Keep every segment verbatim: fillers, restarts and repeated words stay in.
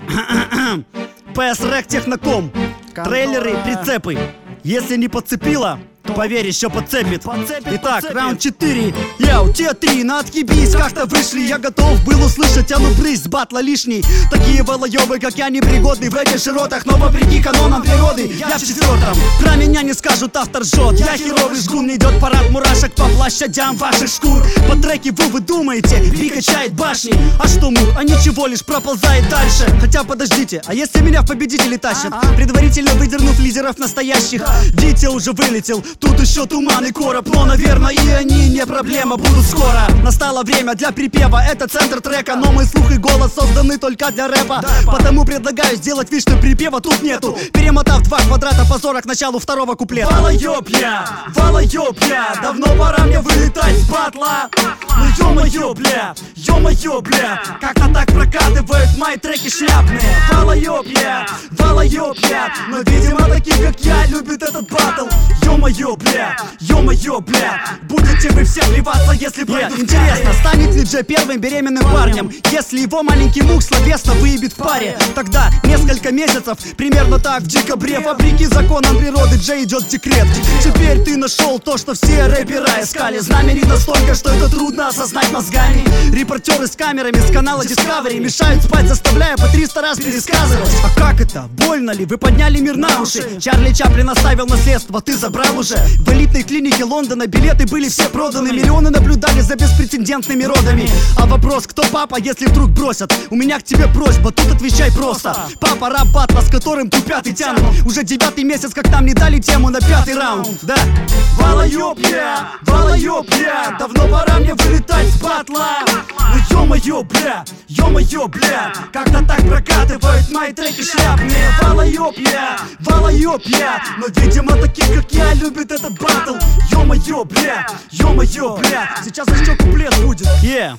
ПС-рэк Техноком. Трейлеры, прицепы. Если не подцепила, поверь, еще подцепит. Итак, раунд четыре. Яу, те три, на отъебись, как-то вышли. Я готов был услышать, а ну брысь, с батла лишний. Такие волоебы, как я, непригодны в этих широтах. Но вопреки канонам природы, я в четвертом. Про меня не скажут, автор жжет. Я херовый жгун, идет парад мурашек по площадям ваших шкур. По треке вы, вы думаете, Би качает башни. А что мы, а ничего, лишь проползает дальше. Хотя подождите, а если меня в победители тащат, предварительно выдернув лидеров настоящих? Витя уже вылетел, тут еще туман и короб. Но, наверное, и они не проблема, будут скоро. Настало время для припева, это центр трека. Но мой слух и голос созданы только для рэпа. Потому предлагаю сделать вид, что припева тут нету. Перемотав два квадрата позора к началу второго куплета. Волоёб я, волоёб я, давно пора мне вылетать с батла. Ну ё-моё, бля, ё-моё, бля, как-то так прокатывают мои треки шляпные. Волоёб я, волоёб я, но видимо таких как я любит этот батл. Ё-моё, бля, ё-моё, бля, будете вы все плеваться, если пройду. Yeah. Интересно, станет ли Джей первым беременным парнем, если его маленький мук словесно выебет в паре? Тогда несколько месяцев, примерно так в декабре, вопреки законам природы, Джей идет в декрет. Теперь ты нашел то, что все рэпера искали. Знаменит настолько, что это трудно осознать мозгами. Репортеры с камерами с канала Discovery мешают спать, заставляя по триста раз пересказывать. А как это? Больно ли? Вы подняли мир на уши. Чарли Чаплин оставил наследство, ты забрал уже. В элитной клинике Лондона билеты были все проданы. Миллионы наблюдали за беспрецедентными родами. А вопрос, кто папа, если вдруг бросят? У меня к тебе просьба, тут отвечай просто. Папа раб батла, с которым тут пятый тянут. Уже девятый месяц, как нам не дали тему на пятый раунд. Да. Волоёб я, волоёб я, давно пора мне вылетать с батла. Ну ё-моё, бля, ё-моё, бля, как-то так прокатывают мои треки шляпные. Волоёб я, волоёб я, но видимо таких как я любит этот батл. Ё-моё, бля, ё-моё, бля, сейчас еще куплет будет. Yeah.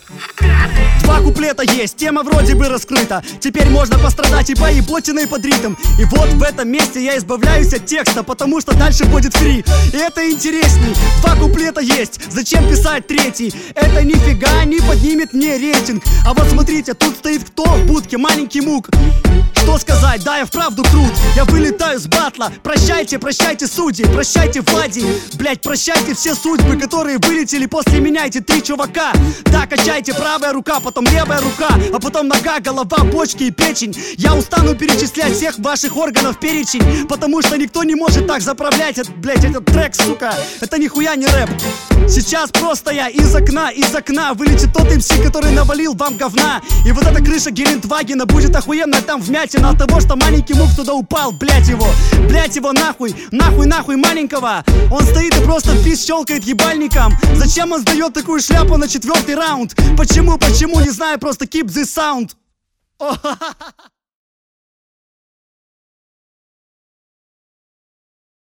Два куплета есть, тема вроде бы раскрыта. Теперь можно пострадать и поеботиной под ритм. И вот в этом месте я избавляюсь от текста, потому что дальше будет фри. И это интересней. Два куплета есть, зачем писать третий? Это нифига не поднимет мне рейтинг. А вот смотрите, тут стоит кто в будке? Маленький мук. Что сказать? Да, я вправду крут. Я вылетаю с батла. Прощайте, прощайте, судьи, прощайте, Влади. Блять, прощайте все судьбы, которые вылетели после меня. Эти три чувака. Да, качайте, правая рука, потом левая рука, а потом нога, голова, почки и печень. Я устану перечислять всех ваших органов перечень, потому что никто не может так заправлять этот, блять, этот трек, сука. Это нихуя не рэп. Сейчас просто я из окна, из окна вылетит тот эм си, который навалил вам говна. И вот эта крыша Гелендвагена будет охуенная там вмятина от того, что маленький мук туда упал. Блять его, блять его нахуй, нахуй, нахуй маленького. Он стоит и просто пис щелкает ебальником. Зачем он сдает такую шляпу на четвертый раунд? Почему, почему, не знаю, просто keep this sound.